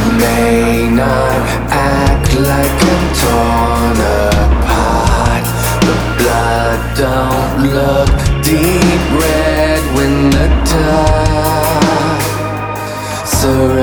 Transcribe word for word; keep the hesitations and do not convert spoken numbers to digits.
may not act like I'm torn apart. The blood don't look deep red when the dark surrounds